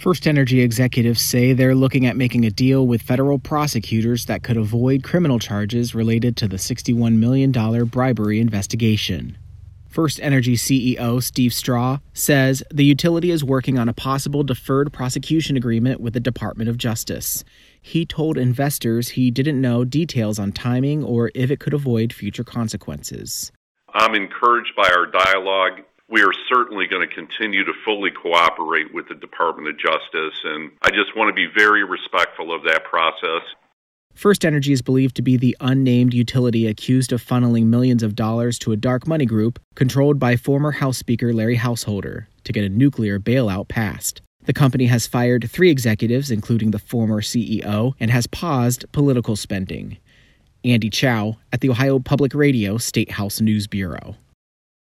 FirstEnergy executives say they're looking at making a deal with federal prosecutors that could avoid criminal charges related to the $61 million bribery investigation. FirstEnergy CEO Steve Strah says the utility is working on a possible deferred prosecution agreement with the Department of Justice. He told investors he didn't know details on timing or if it could avoid future consequences. I'm encouraged by our dialogue. We are certainly going to continue to fully cooperate with the Department of Justice, and I just want to be very respectful of that process. FirstEnergy is believed to be the unnamed utility accused of funneling millions of dollars to a dark money group controlled by former House Speaker Larry Householder to get a nuclear bailout passed. The company has fired 3 executives, including the former CEO, and has paused political spending. Andy Chow at the Ohio Public Radio State House News Bureau.